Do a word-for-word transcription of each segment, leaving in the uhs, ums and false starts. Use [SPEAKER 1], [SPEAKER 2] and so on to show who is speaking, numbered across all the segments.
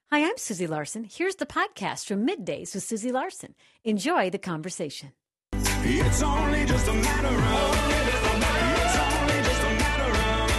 [SPEAKER 1] Hi, I'm Susie Larson. Here's the podcast from Middays with Susie Larson. Enjoy the conversation.
[SPEAKER 2] It's only just a matter of, it's only just a matter of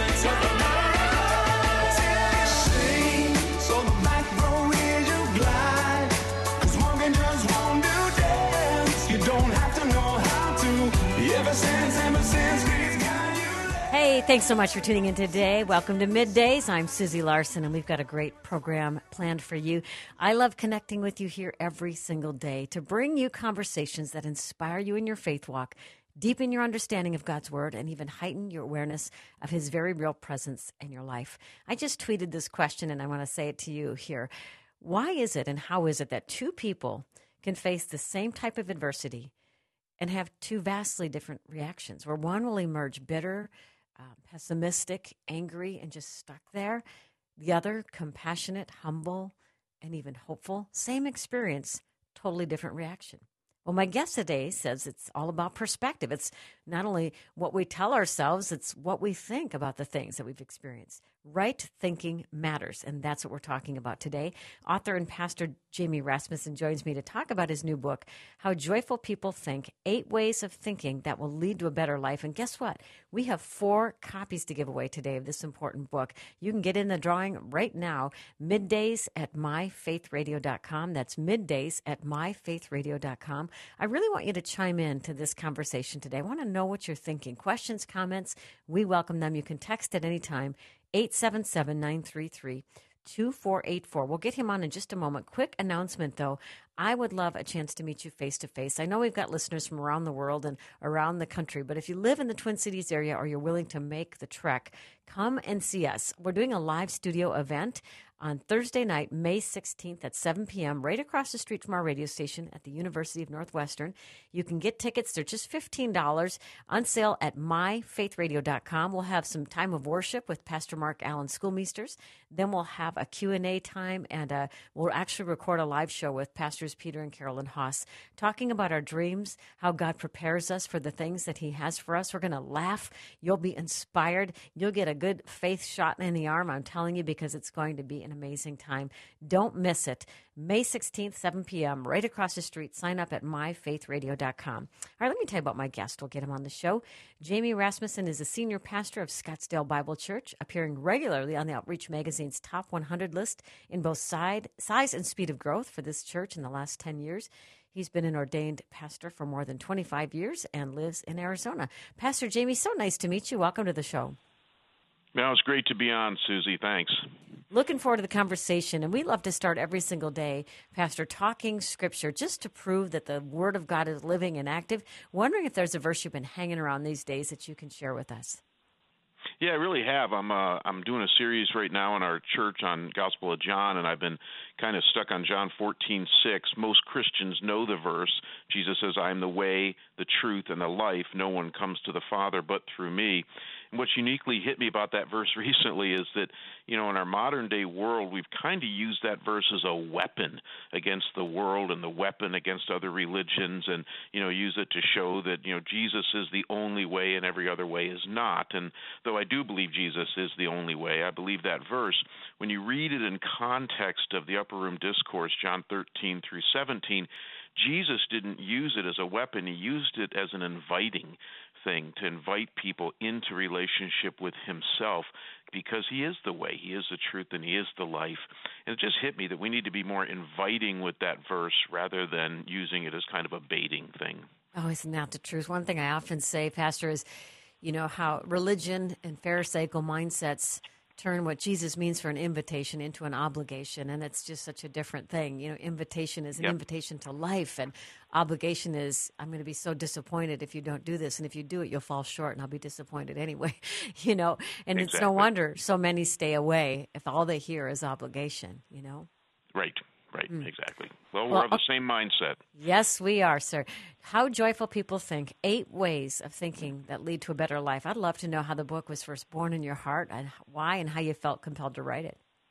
[SPEAKER 2] time. Sing, so the back row is your glide. 'Cause walking just won't do dance. You don't have to know how to. Ever since, ever since, he's got you.
[SPEAKER 1] Hey, thanks so much for tuning in today. Welcome to Middays. I'm Susie Larson, and we've got a great program planned for you. I love connecting with you here every single day to bring you conversations that inspire you in your faith walk, deepen your understanding of God's Word, and even heighten your awareness of His very real presence in your life. I just tweeted this question, and I want to say it to you here. Why is it and how is it that two people can face the same type of adversity and have two vastly different reactions, where one will emerge bitter, um, pessimistic, angry, and just stuck there? The other, compassionate, humble, and even hopeful. Same experience, totally different reaction. Well, my guest today says it's all about perspective. It's not only what we tell ourselves, it's what we think about the things that we've experienced. Right thinking matters, and that's what we're talking about today. Author and pastor Jamie Rasmussen joins me to talk about his new book, How Joyful People Think, Eight Ways of Thinking That Will Lead to a Better Life. And guess what? We have four copies to give away today of this important book. You can get in the drawing right now, middays at my faith radio dot com. That's middays at my faith radio dot com. I really want you to chime in to this conversation today. I want to know what you're thinking. Questions, comments, we welcome them. You can text at any time, eight seven seven, nine three three, two four eight four. We'll get him on in just a moment. Quick announcement, though. I would love a chance to meet you face-to-face. I know we've got listeners from around the world and around the country, but if you live in the Twin Cities area or you're willing to make the trek, come and see us. We're doing a live studio event on Thursday night, May sixteenth at seven p.m., right across the street from our radio station at the University of Northwestern. You can get tickets. They're just fifteen dollars on sale at my faith radio dot com. We'll have some time of worship with Pastor Mark Allen Schoolmeisters. Then we'll have a Q and A time, and uh, we'll actually record a live show with Pastors Peter and Carolyn Haas, talking about our dreams, how God prepares us for the things that He has for us. We're going to laugh. You'll be inspired. You'll get a good faith shot in the arm, I'm telling you, because it's going to be an amazing time. Don't miss it. May sixteenth, seven p.m., right across the street. Sign up at my faith radio dot com. All right, let me tell you about my guest. We'll get him on the show. Jamie Rasmussen is a senior pastor of Scottsdale Bible Church, appearing regularly on the Outreach Magazine's top one hundred list in both side, size and speed of growth for this church in the last ten years. He's been an ordained pastor for more than twenty-five years and lives in Arizona. Pastor Jamie, so nice to meet you. Welcome to the show.
[SPEAKER 3] Well, it's great to be on, Susie. Thanks.
[SPEAKER 1] Looking forward to the conversation, and we love to start every single day, Pastor, talking Scripture just to prove that the Word of God is living and active. Wondering if there's a verse you've been hanging around these days that you can share with us.
[SPEAKER 3] Yeah, I really have. I'm uh, I'm doing a series right now in our church on Gospel of John, and I've been kind of stuck on John fourteen six. Most Christians know the verse. Jesus says, I am the way, the truth, and the life. No one comes to the Father but through me. And what's uniquely hit me about that verse recently is that, you know, in our modern-day world, we've kind of used that verse as a weapon against the world and the weapon against other religions, and, you know, use it to show that, you know, Jesus is the only way and every other way is not. And though I do believe Jesus is the only way, I believe that verse, when you read it in context of the Upper Room Discourse, John thirteen through seventeen, Jesus didn't use it as a weapon. He used it as an inviting thing, to invite people into relationship with Himself, because He is the way, He is the truth, and He is the life. And it just hit me that we need to be more inviting with that verse rather than using it as kind of a baiting thing.
[SPEAKER 1] Oh, isn't that the truth? One thing I often say, Pastor, is, you know, how religion and Pharisaical mindsets turn what Jesus means for an invitation into an obligation, and it's just such a different thing. You know, invitation is an
[SPEAKER 3] Yep.
[SPEAKER 1] invitation to life, and obligation is, I'm going to be so disappointed if you don't do this, and if you do it, you'll fall short, and I'll be disappointed anyway. You know, and it's no
[SPEAKER 3] Exactly.
[SPEAKER 1] wonder so many stay away if all they hear is obligation, you know?
[SPEAKER 3] Right, right, exactly. Well,
[SPEAKER 1] Well,
[SPEAKER 3] we're of the same mindset.
[SPEAKER 1] Yes, we are, sir. How Joyful People Think, Eight Ways of Thinking That Lead to a Better Life. I'd love to know how the book was first born in your heart and why and how you felt compelled to write it.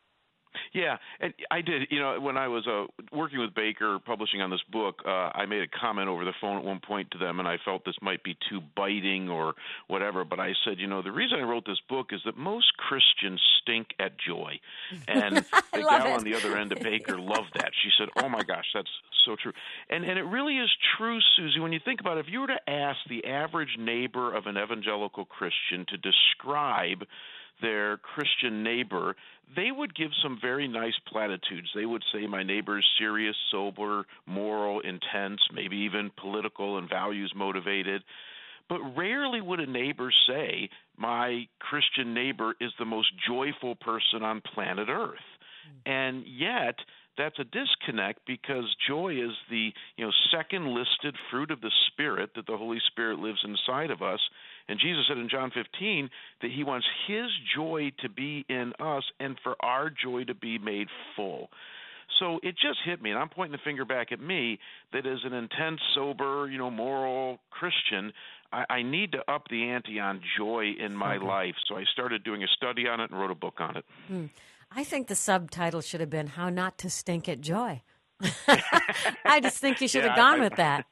[SPEAKER 3] Yeah, and I did. You know, when I was uh, working with Baker, publishing on this book, uh, I made a comment over the phone at one point to them, and I felt this might be too biting or whatever. But I said, you know, the reason I wrote this book is that most Christians stink at joy, and the gal
[SPEAKER 1] it.
[SPEAKER 3] on the other end of Baker loved that. She said, "Oh my gosh, that's so true," and and it really is true, Susie. When you think about it, if you were to ask the average neighbor of an evangelical Christian to describe their Christian neighbor, they would give some very nice platitudes. They would say, my neighbor is serious, sober, moral, intense, maybe even political and values motivated. But rarely would a neighbor say, my Christian neighbor is the most joyful person on planet Earth. Mm-hmm. And yet, that's a disconnect, because joy is the you know second listed fruit of the Spirit, that the Holy Spirit lives inside of us. And Jesus said in John fifteen that he wants his joy to be in us and for our joy to be made full. So it just hit me, and I'm pointing the finger back at me, that as an intense, sober, you know, moral Christian, I, I need to up the ante on joy in my okay. life. So I started doing a study on it and wrote a book on it.
[SPEAKER 1] Hmm. I think the subtitle should have been How Not to Stink at Joy. I just think you should
[SPEAKER 3] yeah,
[SPEAKER 1] have gone
[SPEAKER 3] I,
[SPEAKER 1] with that.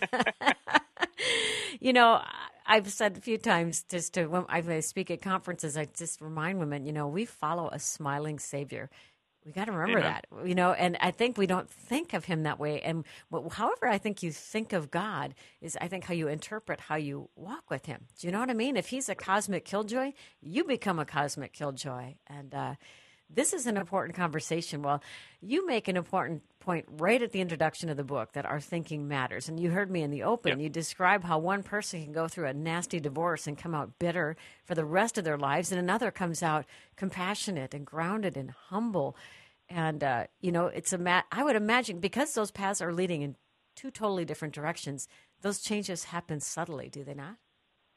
[SPEAKER 1] You know, I've said a few times, just to when I speak at conferences, I just remind women, you know, we follow a smiling Savior. We got to remember
[SPEAKER 3] Amen.
[SPEAKER 1] that, you know, and I think we don't think of him that way. And however I think you think of God is, I think, how you interpret how you walk with him. Do you know what I mean? If he's a cosmic killjoy, you become a cosmic killjoy. And, uh, this is an important conversation. Well, you make an important point right at the introduction of the book, that our thinking matters. And you heard me in the open. Yep. You describe how one person can go through a nasty divorce and come out bitter for the rest of their lives, and another comes out compassionate and grounded and humble. And, uh, you know, it's a ma- I would imagine, because those paths are leading in two totally different directions, those changes happen subtly, do they not?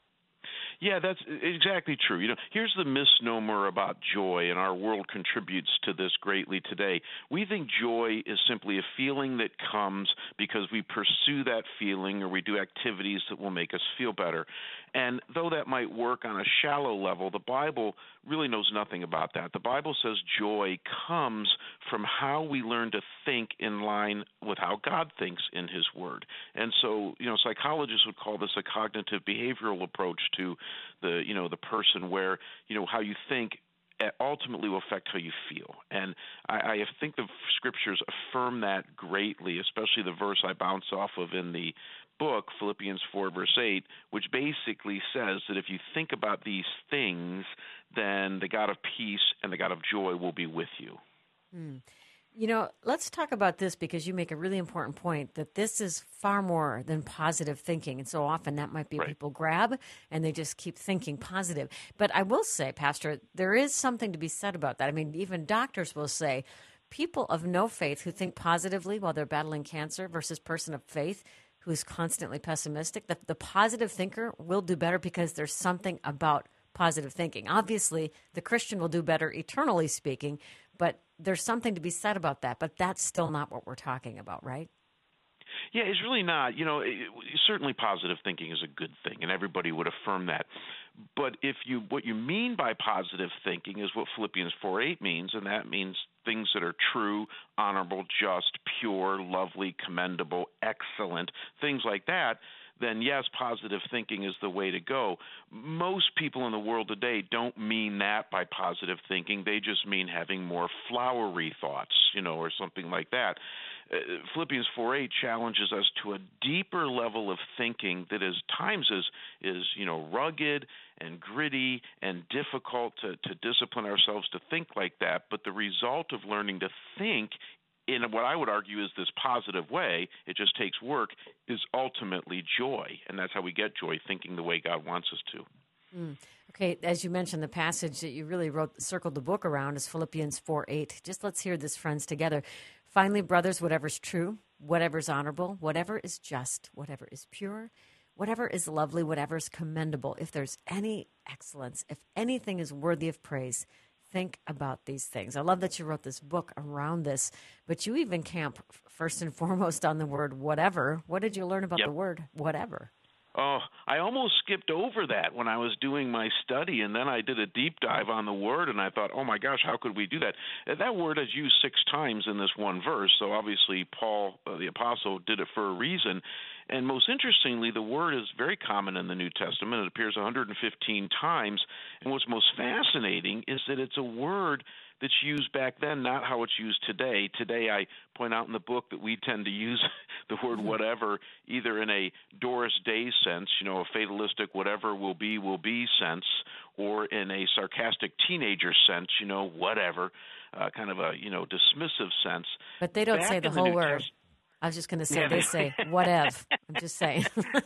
[SPEAKER 3] Yeah, that's exactly true. You know, here's the misnomer about joy, and our world contributes to this greatly today. We think joy is simply a feeling that comes because we pursue that feeling, or we do activities that will make us feel better. And though that might work on a shallow level, the Bible really knows nothing about that. The Bible says joy comes from how we learn to think in line with how God thinks in his word. And so, you know, psychologists would call this a cognitive behavioral approach to the, you know, the person, where, you know, how you think ultimately will affect how you feel. And I, I think the scriptures affirm that greatly, especially the verse I bounce off of in the book, Philippians four, verse eight, which basically says that if you think about these things, then the God of peace and the God of joy will be with you.
[SPEAKER 1] Mm. You know, let's talk about this, because you make a really important point that this is far more than positive thinking. And so often that might be
[SPEAKER 3] right.
[SPEAKER 1] people grab and they just keep thinking positive. But I will say, Pastor, there is something to be said about that. I mean, even doctors will say people of no faith who think positively while they're battling cancer versus person of faith who is constantly pessimistic, the, the positive thinker will do better, because there's something about positive thinking. Obviously, the Christian will do better eternally speaking, but there's something to be said about that. But that's still not what we're talking about, right?
[SPEAKER 3] Yeah, it's really not. You know, it, certainly positive thinking is a good thing, and everybody would affirm that. But if you what you mean by positive thinking is what Philippians four eight means, and that means things that are true, honorable, just, pure, lovely, commendable, excellent, things like that, then yes, positive thinking is the way to go. Most people in the world today don't mean that by positive thinking. They just mean having more flowery thoughts, you know, or something like that. Uh, Philippians four eight challenges us to a deeper level of thinking that is times is, is you know, rugged and gritty and difficult to, to discipline ourselves to think like that. But the result of learning to think in what I would argue is this positive way, it just takes work, is ultimately joy. And that's how we get joy, thinking the way God wants us to.
[SPEAKER 1] Mm. Okay, as you mentioned, the passage that you really wrote, circled the book around is Philippians four eight. Just let's hear this, friends, together. Finally, brothers, whatever's true, whatever's honorable, whatever is just, whatever is pure, whatever is lovely, whatever is commendable, if there's any excellence, if anything is worthy of praise, think about these things. I love that you wrote this book around this, but you even camp first and foremost on the word whatever. What did you learn about
[SPEAKER 3] yep.
[SPEAKER 1] the word whatever?
[SPEAKER 3] Oh, I almost skipped over that when I was doing my study, and then I did a deep dive on the word, and I thought, oh my gosh, how could we do that? That word is used six times in this one verse, so obviously Paul, uh, the apostle, did it for a reason. And most interestingly, the word is very common in the New Testament. It appears one hundred fifteen times, and what's most fascinating is that it's a word that's used back then, not how it's used today. Today, I point out in the book that we tend to use the word whatever either in a Doris Day sense, you know, a fatalistic whatever will be, will be sense, or in a sarcastic teenager sense, you know, whatever, uh, kind of a, you know, dismissive sense.
[SPEAKER 1] But they don't
[SPEAKER 3] Back
[SPEAKER 1] say the
[SPEAKER 3] in
[SPEAKER 1] whole
[SPEAKER 3] New
[SPEAKER 1] word.
[SPEAKER 3] Test-
[SPEAKER 1] I was just going to say,
[SPEAKER 3] Yeah.
[SPEAKER 1] they say whatever. I'm just saying.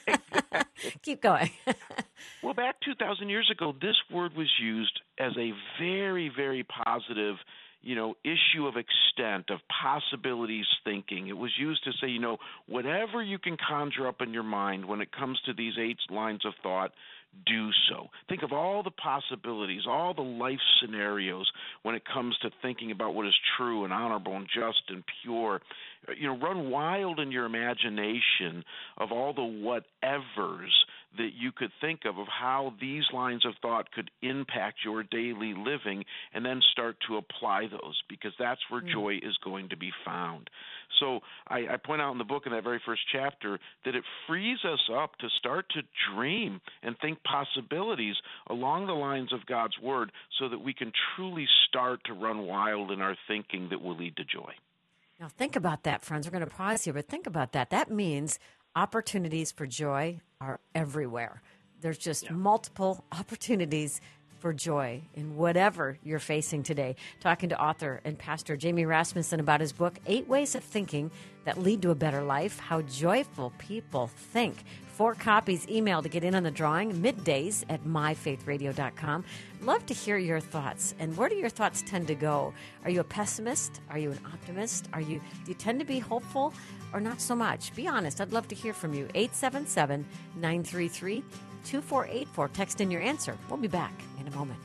[SPEAKER 1] Keep going.
[SPEAKER 3] Well, back two thousand years ago, this word was used as a very, very positive, you know, issue of extent, of possibilities thinking. It was used to say, you know, whatever you can conjure up in your mind when it comes to these eight lines of thought, do so. Think of all the possibilities, all the life scenarios when it comes to thinking about what is true and honorable and just and pure. You know, run wild in your imagination of all the whatevers that you could think of, of how these lines of thought could impact your daily living, and then start to apply those, because that's where mm. joy is going to be found. So I, I point out in the book in that very first chapter that it frees us up to start to dream and think possibilities along the lines of God's Word, so that we can truly start to run wild in our thinking that will lead to joy.
[SPEAKER 1] Now, think about that, friends. We're going to pause here, but think about that. That means opportunities for joy are everywhere. There's just yeah. multiple opportunities for joy in whatever you're facing today. Talking to author and pastor Jamie Rasmussen about his book, Eight Ways of Thinking That Lead to a Better Life, How Joyful People Think. Four copies email to get in on the drawing, middays at my faith radio dot com. Love to hear your thoughts. And where do your thoughts tend to go? Are you a pessimist? Are you an optimist? Are you, do you tend to be hopeful or not so much? Be honest. I'd love to hear from you. eight seven seven, nine three three, two four eight four. Text in your answer. We'll be back in a moment.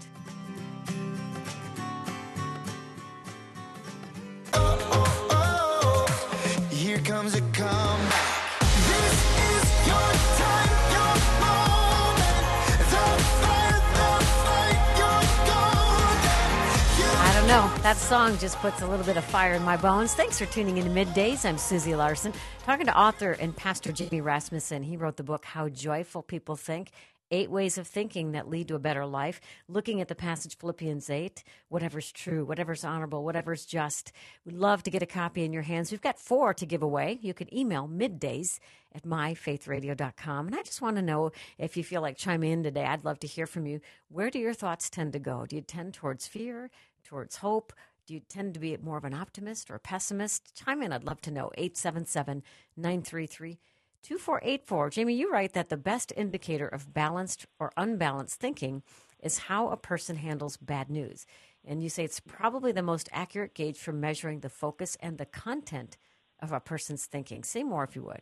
[SPEAKER 2] Oh, oh, oh. Here comes a comeback. This is your time, your moment. The fight, the fight, you're golden.
[SPEAKER 1] I don't know. That song just puts a little bit of fire in my bones. Thanks for tuning in to Middays. I'm Susie Larson, talking to author and pastor Jamie Rasmussen. He wrote the book, How Joyful People Think, Eight Ways of Thinking That Lead to a Better Life, looking at the passage Philippians eight, whatever's true, whatever's honorable, whatever's just. We'd love to get a copy in your hands. We've got four to give away. You can email middays at my faith radio dot com. And I just want to know if you feel like chiming in today. I'd love to hear from you. Where do your thoughts tend to go? Do you tend towards fear, towards hope? Do you tend to be more of an optimist or a pessimist? Chime in. I'd love to know. eight seven seven, nine three three, two four eight four. Jamie, you write that the best indicator of balanced or unbalanced thinking is how a person handles bad news. And you say it's probably the most accurate gauge for measuring the focus and the content of a person's thinking. Say more if you would.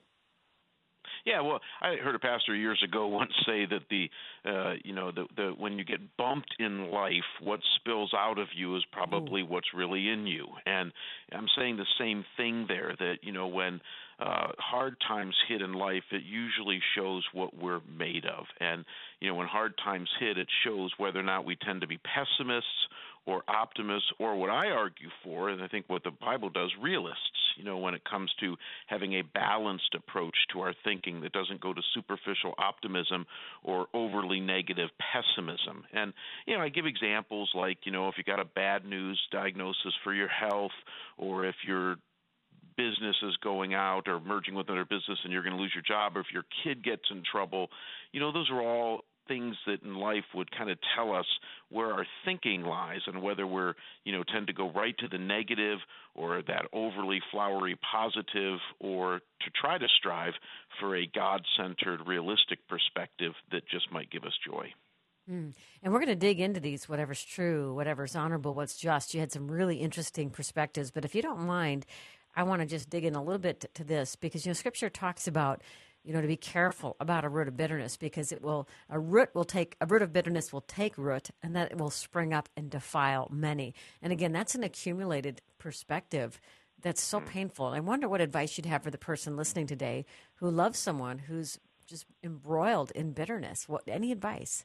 [SPEAKER 3] Yeah, well, I heard a pastor years ago once say that the, uh, you know, the, the when you get bumped in life, what spills out of you is probably Ooh. What's really in you. And I'm saying the same thing there, that, you know, when uh, hard times hit in life, it usually shows what we're made of. And, you know, when hard times hit, it shows whether or not we tend to be pessimists or optimists, or what I argue for, and I think what the Bible does, realists, you know, when it comes to having a balanced approach to our thinking that doesn't go to superficial optimism or overly negative pessimism. And, you know, I give examples like, you know, if you got a bad news diagnosis for your health, or if your business is going out or merging with another business and you're going to lose your job, or if your kid gets in trouble, you know, those are all things that in life would kind of tell us where our thinking lies, and whether we're, you know, tend to go right to the negative or that overly flowery positive, or to try to strive for a God-centered, realistic perspective that just might give us joy.
[SPEAKER 1] Mm. And we're going to dig into these, whatever's true, whatever's honorable, what's just. You had some really interesting perspectives, but if you don't mind, I want to just dig in a little bit to, to this, because, you know, Scripture talks about, you know, to be careful about a root of bitterness, because it will, a root will take, a root of bitterness will take root, and that it will spring up and defile many. And again, that's an accumulated perspective that's so painful. And I wonder what advice you'd have for the person listening today who loves someone who's just embroiled in bitterness. What, any advice?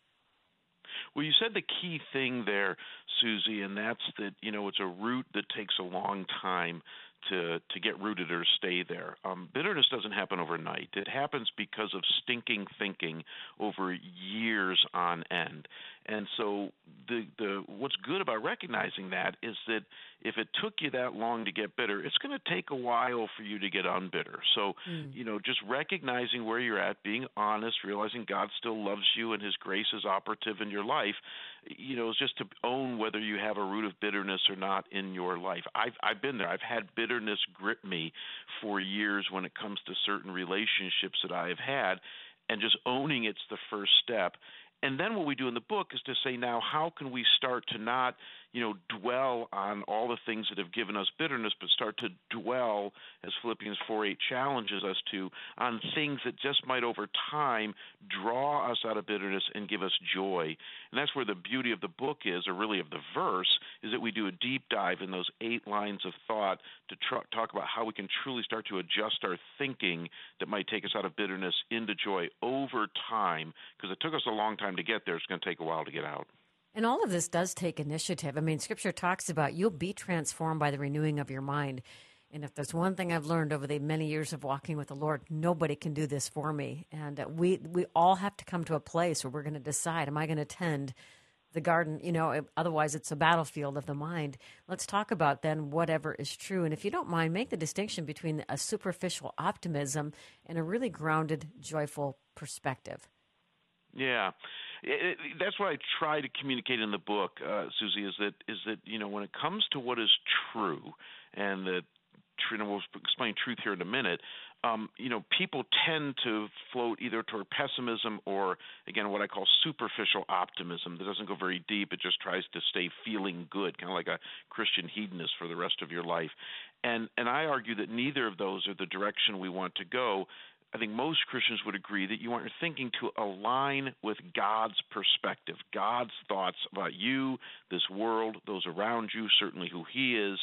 [SPEAKER 3] Well, you said the key thing there, Susie, and that's that, you know, it's a root that takes a long time to to get rooted or stay there. Um, bitterness doesn't happen overnight. It happens because of stinking thinking over years on end. And so the the what's good about recognizing that is that if it took you that long to get bitter, it's going to take a while for you to get unbitter. So, mm. you know, just recognizing where you're at, being honest, realizing God still loves you and his grace is operative in your life, you know, is just to own whether you have a root of bitterness or not in your life. I've I've been there. I've had bitterness grip me for years when it comes to certain relationships that I have had, and just owning it's the first step. And then what we do in the book is to say, now, how can we start to not, you know, dwell on all the things that have given us bitterness, but start to dwell, as Philippians four eight challenges us to, on things that just might over time draw us out of bitterness and give us joy. And that's where the beauty of the book is, or really of the verse, is that we do a deep dive in those eight lines of thought to tr- talk about how we can truly start to adjust our thinking that might take us out of bitterness into joy over time, because it took us a long time to get there. It's going to take a while to get out.
[SPEAKER 1] And all of this does take initiative. I mean, Scripture talks about you'll be transformed by the renewing of your mind. And if there's one thing I've learned over the many years of walking with the Lord, nobody can do this for me. And uh, we we all have to come to a place where we're going to decide, am I going to tend the garden? You know, otherwise it's a battlefield of the mind. Let's talk about then whatever is true. And if you don't mind, make the distinction between a superficial optimism and a really grounded, joyful perspective.
[SPEAKER 3] Yeah, it, it, that's what I try to communicate in the book, uh, Susie. Is that is that you know when it comes to what is true, and the and we'll explain truth here in a minute. Um, you know, people tend to float either toward pessimism or, again, what I call superficial optimism that doesn't go very deep. It just tries to stay feeling good, kind of like a Christian hedonist for the rest of your life. And and I argue that neither of those are the direction we want to go. I think most Christians would agree that you want your thinking to align with God's perspective, God's thoughts about you, this world, those around you, certainly who he is.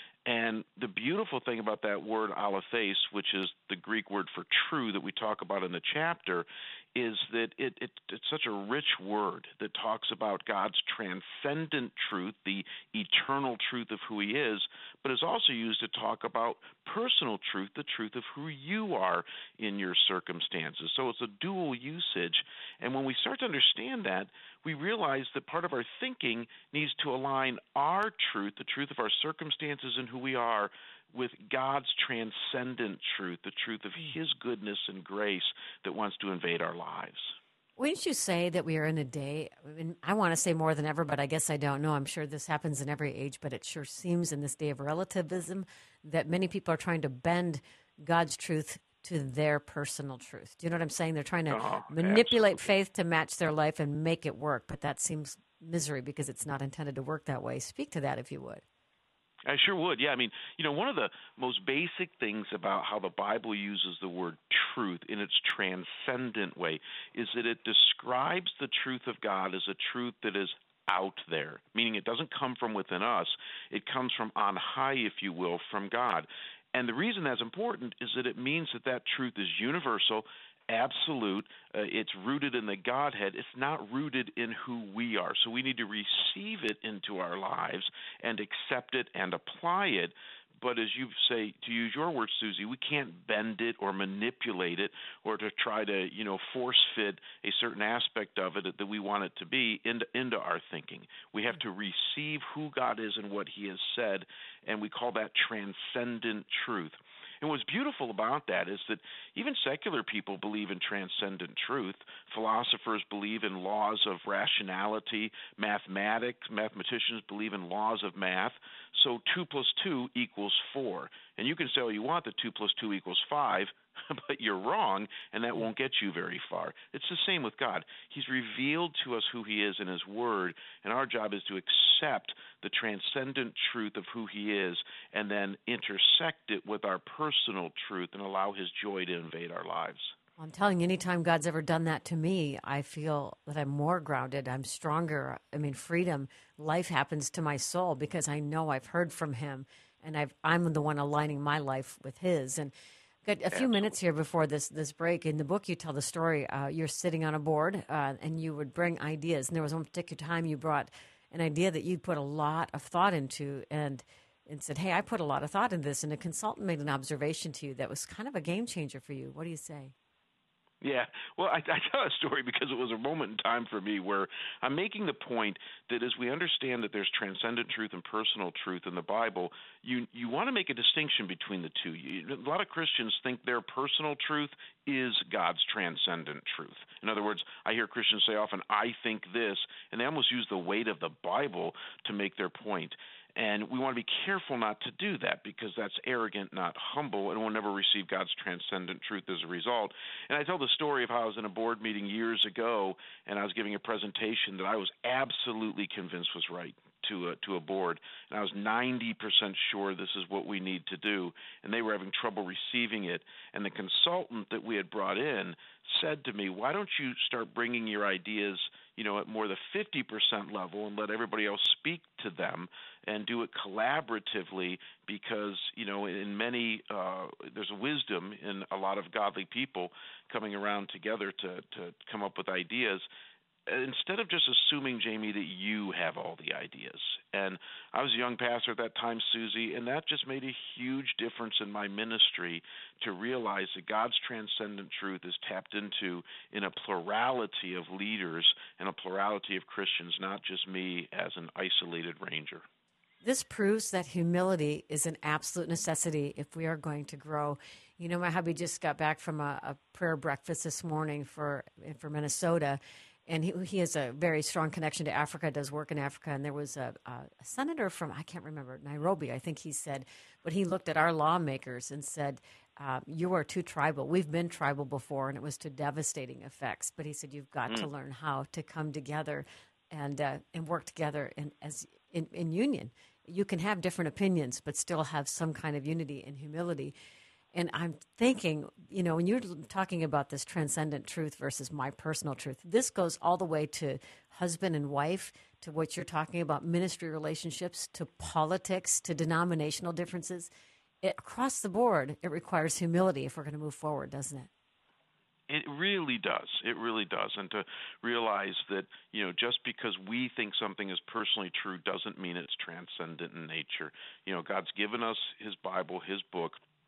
[SPEAKER 3] And the beautiful thing about that word aletheis, which is the Greek word for true that we talk about in the chapter, is that it, it, it's such a rich word that talks about God's transcendent truth, the eternal truth of who he is, but is also used to talk about personal truth, the truth of who you are in your circumstances. So it's a dual usage. And when we start to understand that, we realize that part of our thinking needs to align our truth, the truth of our circumstances and who we are, with God's transcendent truth, the truth of his goodness and grace that wants to invade our lives.
[SPEAKER 1] Wouldn't you say that we are in a day, I mean, I want to say more than ever, but I guess I don't know. I'm sure this happens in every age, but it sure seems in this day of relativism that many people are trying to bend God's truth to their personal truth. Do you know what I'm saying? They're trying to
[SPEAKER 3] oh,
[SPEAKER 1] manipulate
[SPEAKER 3] absolutely.
[SPEAKER 1] faith to match their life and make it work, but that seems misery because it's not intended to work that way. Speak to that if you would.
[SPEAKER 3] I sure would. Yeah, I mean, you know, one of the most basic things about how the Bible uses the word truth in its transcendent way is that it describes the truth of God as a truth that is out there, meaning it doesn't come from within us. It comes from on high, if you will, from God. And the reason that's important is that it means that that truth is universal, absolute. Uh, it's rooted in the Godhead. It's not rooted in who we are. So we need to receive it into our lives and accept it and apply it. But as you say, to use your words, Susie, we can't bend it or manipulate it or to try to, you know, force fit a certain aspect of it that we want it to be into, into our thinking. We have to receive who God is and what he has said, and we call that transcendent truth. And what's beautiful about that is that even secular people believe in transcendent truth. Philosophers believe in laws of rationality. Mathematics, mathematicians believe in laws of math. So two plus two equals four. And you can say all you want that two plus two equals five, but you're wrong, and that won't get you very far. It's the same with God. He's revealed to us who he is in his word, and our job is to accept the transcendent truth of who he is and then intersect it with our personal truth and allow his joy to invade our lives.
[SPEAKER 1] I'm telling you, anytime God's ever done that to me, I feel that I'm more grounded. I'm stronger. I mean, freedom, life happens to my soul because I know I've heard from him, and I've, I'm the one aligning my life with his. And Got a few minutes here before this this break. In the book, you tell the story. Uh, you're sitting on a board, uh, and you would bring ideas. And there was one particular time you brought an idea that you'd put a lot of thought into, and and said, "Hey, I put a lot of thought into this." And a consultant made an observation to you that was kind of a game changer for you. What do you say?
[SPEAKER 3] Yeah, well, I, I tell a story because it was a moment in time for me where I'm making the point that as we understand that there's transcendent truth and personal truth in the Bible, you you want to make a distinction between the two. You, a lot of Christians think their personal truth is God's transcendent truth. In other words, I hear Christians say often, "I think this," and they almost use the weight of the Bible to make their point. And we want to be careful not to do that because that's arrogant, not humble, and we'll never receive God's transcendent truth as a result. And I tell the story of how I was in a board meeting years ago, and I was giving a presentation that I was absolutely convinced was right to a, to a board, and I was ninety percent sure this is what we need to do, and they were having trouble receiving it. And the consultant that we had brought in said to me, "Why don't you start bringing your ideas, you know, at more the fifty percent level and let everybody else speak to them and do it collaboratively because, you know, in many, uh, there's a wisdom in a lot of godly people coming around together to, to come up with ideas. Instead of just assuming, Jamie, that you have all the ideas." And I was a young pastor at that time, Susie, and that just made a huge difference in my ministry to realize that God's transcendent truth is tapped into in a plurality of leaders and a plurality of Christians, not just me as an isolated ranger.
[SPEAKER 1] This proves that humility is an absolute necessity if we are going to grow. You know, my hubby just got back from a, a prayer breakfast this morning for for Minnesota, and he, he has a very strong connection to Africa, does work in Africa. And there was a, a senator from, I can't remember, Nairobi, I think he said, but he looked at our lawmakers and said, uh, you are too tribal. We've been tribal before, and it was to devastating effects. But he said, you've got mm. to learn how to come together and uh, and work together in, as in, in union. You can have different opinions, but still have some kind of unity and humility. And I'm thinking, you know, when you're talking about this transcendent truth versus my personal truth, this goes all the way to husband and wife, to what you're talking about, ministry relationships, to politics, to denominational differences. It, across the board, it requires humility if we're going to move forward, doesn't it?
[SPEAKER 3] It really does. It really does. And to realize that, you know, just because we think something is personally true doesn't mean it's transcendent in nature. You know, God's given us His Bible, His book,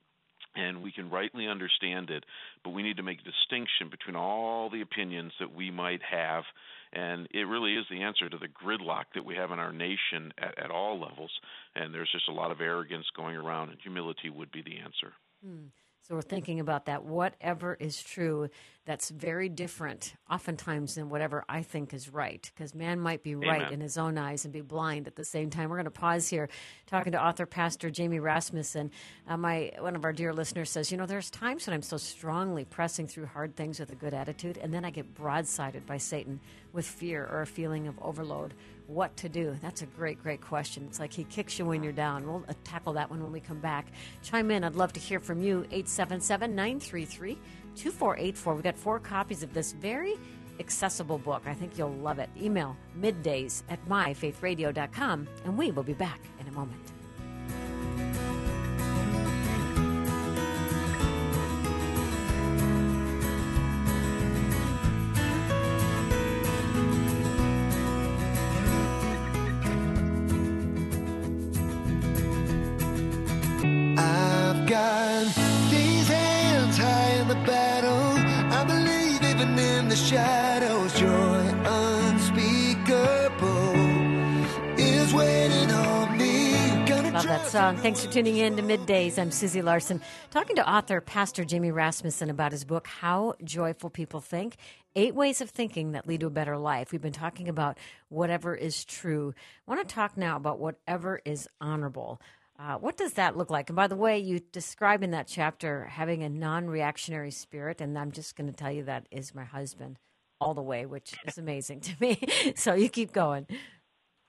[SPEAKER 3] and we can rightly understand it, but we need to make a distinction between all the opinions that we might have, and it really is the answer to the gridlock that we have in our nation at, at all levels, and there's just a lot of arrogance going around, and humility would be the answer.
[SPEAKER 1] Hmm. So we're thinking about that. Whatever is true, that's very different oftentimes than whatever I think is right, because man might be right
[SPEAKER 3] Amen.
[SPEAKER 1] in his own eyes and be blind at the same time. We're going to pause here talking to author, Pastor Jamie Rasmussen. Uh, my One of our dear listeners says, you know, there's times when I'm so strongly pressing through hard things with a good attitude, and then I get broadsided by Satan with fear or a feeling of overload. What to do? That's a great, great question. It's like he kicks you when you're down. We'll uh, tackle that one when we come back. Chime in. I'd love to hear from you. eight seven seven, nine three three, two four eight four. We've got four copies of this very accessible book. I think you'll love it. Email middays at my faith radio dot com, and we will be back in a moment.
[SPEAKER 2] Shadows, joy unspeakable is waiting on me.
[SPEAKER 1] Love that song. Thanks for tuning in to Middays. I'm Susie Larson, talking to author Pastor Jamie Rasmussen about his book, How Joyful People Think, Eight Ways of Thinking That Lead to a Better Life. We've been talking about whatever is true. I want to talk now about whatever is honorable. Uh, what does that look like? And by the way, you describe in that chapter having a non-reactionary spirit, and I'm just going to tell you that is my husband all the way, which is amazing to me. So you keep going.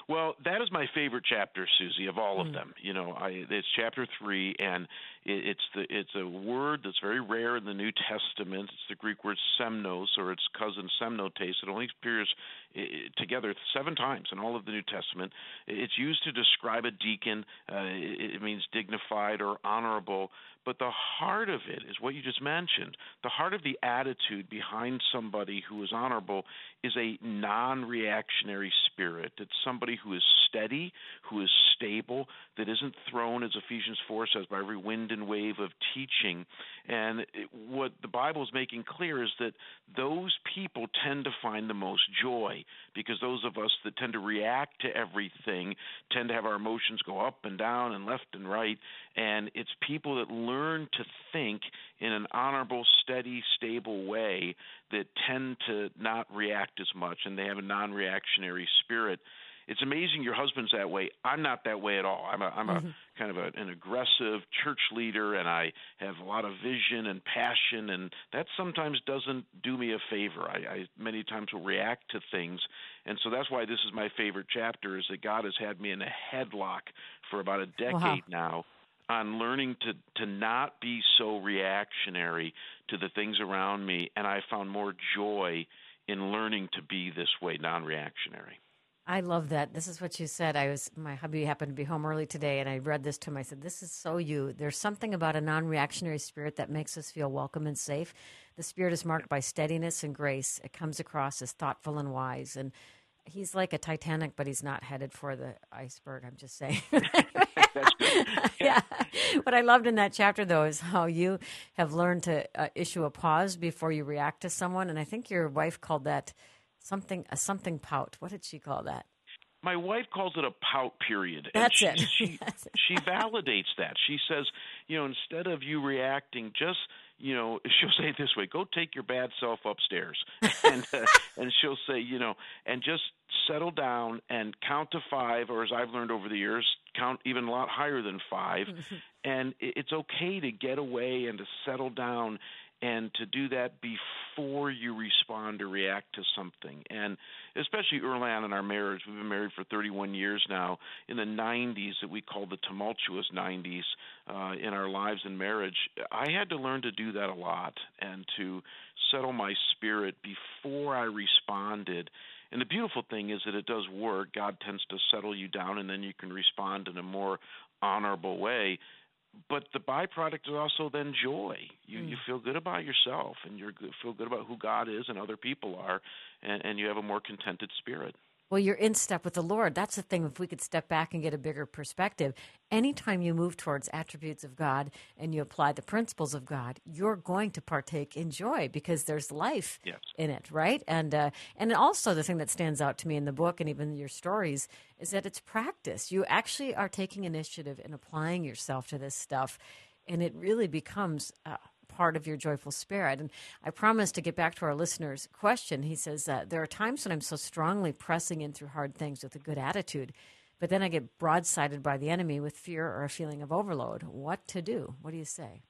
[SPEAKER 3] Well, that is my favorite chapter, Susie, of all of
[SPEAKER 1] Mm.
[SPEAKER 3] them. You know, I, it's chapter three, and it, it's the it's a word that's very rare in the New Testament. It's the Greek word semnos, or its cousin semnotes. It only appears i together seven times in all of the New Testament. It's used to describe a deacon. Uh, it, it means dignified or honorable. But the heart of it is what you just mentioned. The heart of the attitude behind somebody who is honorable is a non-reactionary spirit. It's somebody who is steady, who is stable, that isn't thrown, as Ephesians four says, by every wind and wave of teaching. And it, what the Bible is making clear is that those people tend to find the most joy, because those of us that tend to react to everything tend to have our emotions go up and down and left and right. And it's people that learn to think in an honorable, steady, stable way that tend to not react as much, and they have a non-reactionary spirit. It's amazing your husband's that way. I'm not that way at all. I'm a, I'm a mm-hmm. kind of a, an aggressive church leader, and I have a lot of vision and passion, and that sometimes doesn't do me a favor. I, I many times will react to things, and so that's why this is my favorite chapter, is that God has had me in a headlock for about a decade wow. now on learning to, to not be so reactionary to the things around me, and I found more joy in learning to be this way, non-reactionary.
[SPEAKER 1] I love that. This is what you said. I was my hubby happened to be home early today, and I read this to him. I said, "This is so you. There's something about a non-reactionary spirit that makes us feel welcome and safe. The spirit is marked by steadiness and grace. It comes across as thoughtful and wise." And he's like a Titanic, but he's not headed for the iceberg. I'm just saying.
[SPEAKER 3] That's good.
[SPEAKER 1] Yeah. What I loved in that chapter, though, is how you have learned to uh, issue a pause before you react to someone. And I think your wife called that something a something pout. What did she call that?
[SPEAKER 3] My wife calls it a pout period.
[SPEAKER 1] That's
[SPEAKER 3] and
[SPEAKER 1] it.
[SPEAKER 3] She, she, she validates that. She says, you know, instead of you reacting, just, you know, she'll say it this way, go take your bad self upstairs. and uh, and she'll say, you know, and just settle down and count to five, or as I've learned over the years, count even a lot higher than five. And it's okay to get away and to settle down and to do that before you respond or react to something. And especially early on in our marriage, we've been married for thirty-one years now, in the nineties that we call the tumultuous nineties uh, in our lives and marriage, I had to learn to do that a lot and to settle my spirit before I responded. And the beautiful thing is that it does work. God tends to settle you down, and then you can respond in a more honorable way. But the byproduct is also then joy. You mm. you feel good about yourself, and you feel good about who God is and other people are, and, and you have a more contented spirit.
[SPEAKER 1] Well, you're in step with the Lord. That's the thing. If we could step back and get a bigger perspective, anytime you move towards attributes of God and you apply the principles of God, you're going to partake in joy because there's life
[SPEAKER 3] yes.
[SPEAKER 1] in it, right? And uh, and also the thing that stands out to me in the book and even your stories is that it's practice. You actually are taking initiative and applying yourself to this stuff, and it really becomes uh, part of your joyful spirit. And I promise to get back to our listener's question. He says, uh, there are times when I'm so strongly pressing in through hard things with a good attitude, but then I get broadsided by the enemy with fear or a feeling of overload. What to do? What do you say?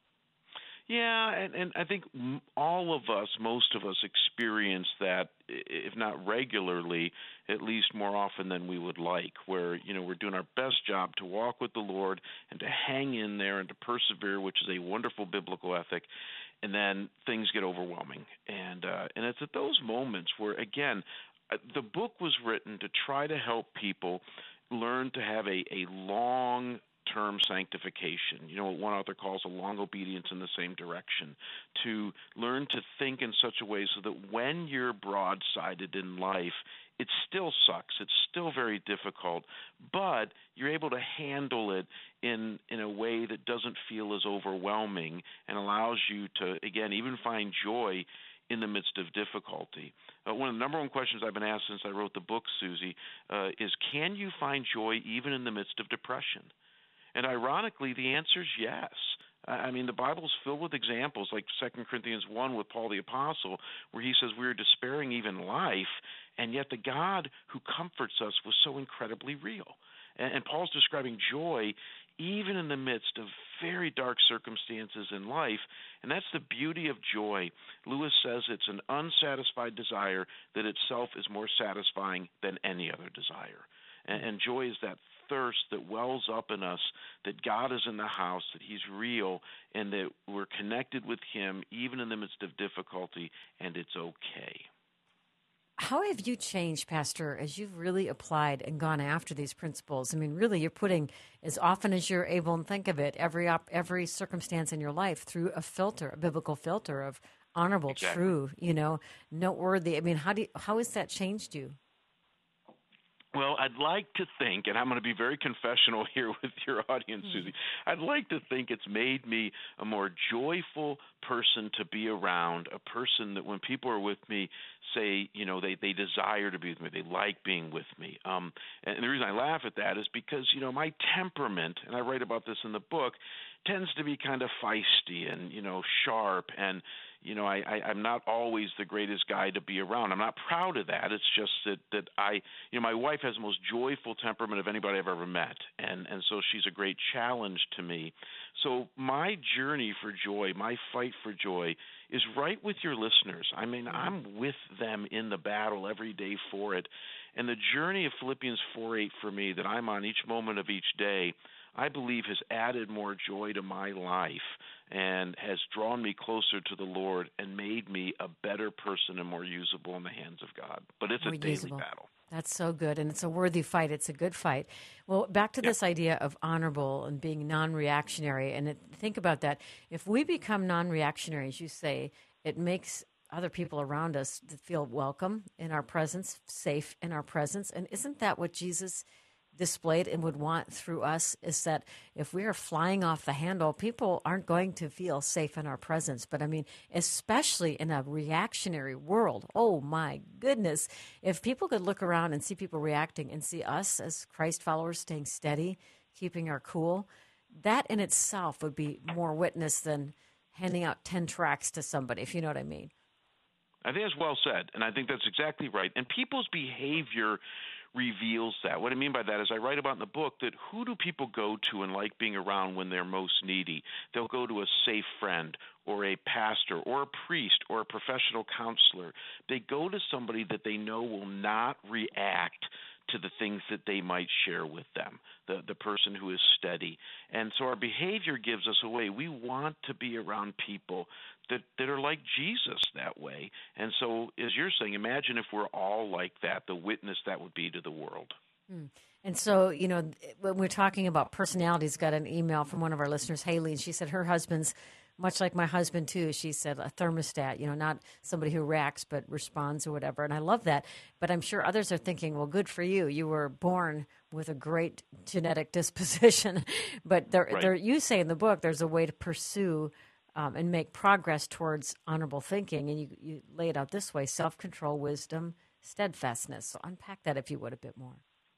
[SPEAKER 3] Yeah, and, and I think all of us, most of us experience that, if not regularly, at least more often than we would like, where, you know, we're doing our best job to walk with the Lord and to hang in there and to persevere, which is a wonderful biblical ethic, and then things get overwhelming. And uh, and it's at those moments where, again, the book was written to try to help people learn to have a, a long term sanctification, you know, what one author calls a long obedience in the same direction, to learn to think in such a way so that when you're broadsided in life, it still sucks, it's still very difficult, but you're able to handle it in in a way that doesn't feel as overwhelming and allows you to, again, even find joy in the midst of difficulty. Uh, one of the number one questions I've been asked since I wrote the book, Susie, uh, is can you find joy even in the midst of depression? And ironically, the answer is yes. I mean, the Bible's filled with examples like Second Corinthians one with Paul the Apostle, where he says we are despairing even life, and yet the God who comforts us was so incredibly real. And, and Paul's describing joy even in the midst of very dark circumstances in life, and that's the beauty of joy. Lewis says it's an unsatisfied desire that itself is more satisfying than any other desire. And, and joy is that thirst that wells up in us, that God is in the house, that he's real, and that we're connected with him even in the midst of difficulty, and it's okay.
[SPEAKER 1] How have you changed, Pastor, as you've really applied and gone after these principles? I mean, really, you're putting, as often as you're able and think of it, every op- every circumstance in your life through a filter, a biblical filter of honorable,
[SPEAKER 3] Exactly.
[SPEAKER 1] true, you know, noteworthy. I mean, how do you, how has that changed you?
[SPEAKER 3] Well, I'd like to think, and I'm going to be very confessional here with your audience, Susie. I'd like to think it's made me a more joyful person to be around, a person that when people are with me, say, you know, they, they desire to be with me, they like being with me. Um, and the reason I laugh at that is because, you know, my temperament, and I write about this in the book, tends to be kind of feisty and, you know, sharp, and you know, I, I, I'm not always the greatest guy to be around. I'm not proud of that. It's just that, that I, you know, my wife has the most joyful temperament of anybody I've ever met, and, and so she's a great challenge to me. So my journey for joy, my fight for joy, is right with your listeners. I mean, I'm with them in the battle every day for it. And the journey of Philippians four eight for me that I'm on each moment of each day, I believe has added more joy to my life and has drawn me closer to the Lord and made me a better person and more usable in the hands of God. But it's
[SPEAKER 1] More
[SPEAKER 3] a daily
[SPEAKER 1] usable.
[SPEAKER 3] battle.
[SPEAKER 1] That's so good, and it's a worthy fight. It's a good fight. Well, back to
[SPEAKER 3] Yeah.
[SPEAKER 1] this idea of honorable and being non-reactionary, and it, think about that. If we become non-reactionary, as you say, it makes other people around us feel welcome in our presence, safe in our presence, and isn't that what Jesus displayed and would want through us, is that if we are flying off the handle, people aren't going to feel safe in our presence. But I mean, especially in a reactionary world, oh my goodness, if people could look around and see people reacting and see us as Christ followers staying steady, keeping our cool, that in itself would be more witness than handing out ten tracts to somebody, if you know what I mean.
[SPEAKER 3] I think that's well said, and I think that's exactly right. And people's behavior reveals that. What I mean by that is I write about in the book that who do people go to and like being around when they're most needy? They'll go to a safe friend or a pastor or a priest or a professional counselor. They go to somebody that they know will not react to the things that they might share with them, the, the person who is steady. And so our behavior gives us away. We want to be around people that, that are like Jesus that way. And so, as you're saying, imagine if we're all like that, the witness that would be to the world.
[SPEAKER 1] Hmm. And so, you know, when we're talking about personalities, got an email from one of our listeners, Haley, and she said her husband's much like my husband, too. She said a thermostat, you know, not somebody who reacts but responds or whatever. And I love that. But I'm sure others are thinking, well, good for you. You were born with a great genetic disposition. But there,
[SPEAKER 3] Right.
[SPEAKER 1] there, you say in the book there's a way to pursue um, and make progress towards honorable thinking. And you, you lay it out this way: self-control, wisdom, steadfastness. So unpack that, if you would, a bit more.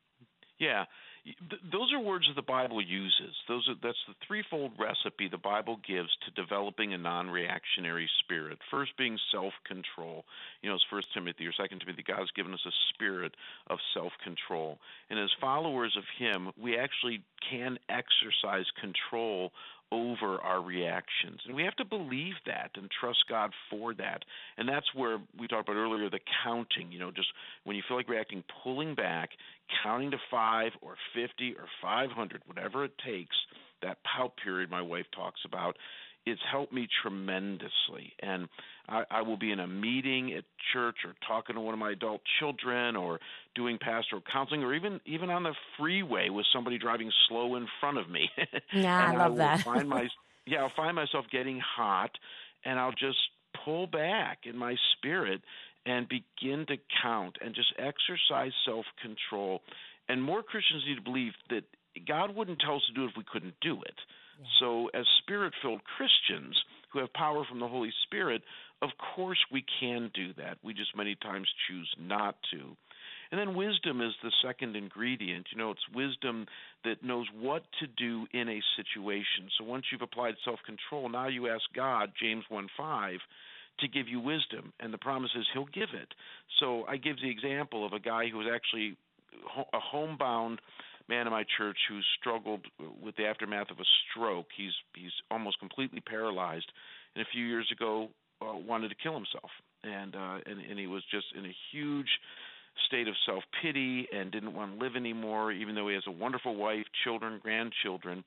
[SPEAKER 3] Yeah, Th- those are words that the Bible uses. Those are, that's the threefold recipe the Bible gives to developing a non-reactionary spirit. First being self-control. You know, it's First Timothy or Second Timothy. God's given us a spirit of self-control. And as followers of Him, we actually can exercise control over our reactions. And we have to believe that and trust God for that. And that's where we talked about earlier, the counting, you know, just when you feel like reacting, pulling back, counting to five or fifty or five hundred, whatever it takes, that pout period my wife talks about, it's helped me tremendously. And I, I will be in a meeting at church or talking to one of my adult children or doing pastoral counseling or even even on the freeway with somebody driving slow in front of me.
[SPEAKER 1] Yeah,
[SPEAKER 3] and
[SPEAKER 1] I love
[SPEAKER 3] will
[SPEAKER 1] that.
[SPEAKER 3] find my, yeah, I'll find myself getting hot, and I'll just pull back in my spirit and begin to count and just exercise self-control. And more Christians need to believe that God wouldn't tell us to do it if we couldn't do it. Yeah. So as Spirit-filled Christians who have power from the Holy Spirit, of course we can do that. We just many times choose not to. And then wisdom is the second ingredient. You know, it's wisdom that knows what to do in a situation. So once you've applied self-control, now you ask God, James one five, to give you wisdom. And the promise is He'll give it. So I give the example of a guy who was actually a homebound man in my church who struggled with the aftermath of a stroke. He's he's almost completely paralyzed, and a few years ago uh, wanted to kill himself, and uh, and and he was just in a huge state of self-pity and didn't want to live anymore, even though he has a wonderful wife, children, grandchildren,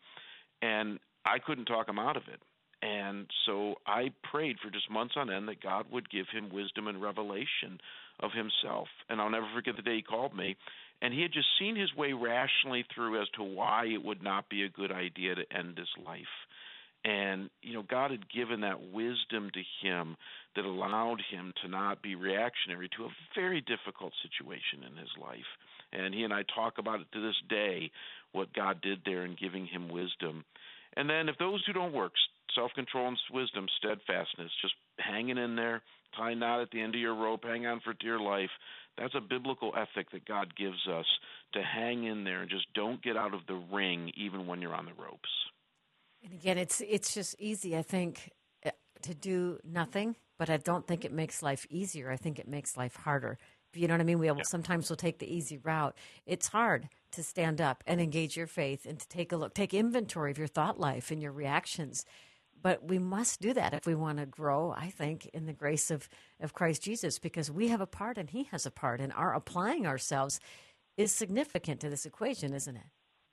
[SPEAKER 3] and I couldn't talk him out of it. And so I prayed for just months on end that God would give him wisdom and revelation of himself. And I'll never forget the day he called me, and he had just seen his way rationally through as to why it would not be a good idea to end his life. And, you know, God had given that wisdom to him that allowed him to not be reactionary to a very difficult situation in his life. And he and I talk about it to this day, what God did there in giving him wisdom. And then if those two don't work, self-control and wisdom, steadfastness, just hanging in there, tie a knot at the end of your rope, hang on for dear life, that's a biblical ethic that God gives us, to hang in there and just don't get out of the ring even when you're on the ropes.
[SPEAKER 1] And again, it's it's just easy, I think, to do nothing, but I don't think it makes life easier. I think it makes life harder. You know what I mean? We will,
[SPEAKER 3] Yeah.
[SPEAKER 1] sometimes we'll take the easy route. It's hard to stand up and engage your faith and to take a look, take inventory of your thought life and your reactions. But we must do that if we want to grow, I think, in the grace of, of Christ Jesus, because we have a part and he has a part, and our applying ourselves is significant to this equation, isn't it?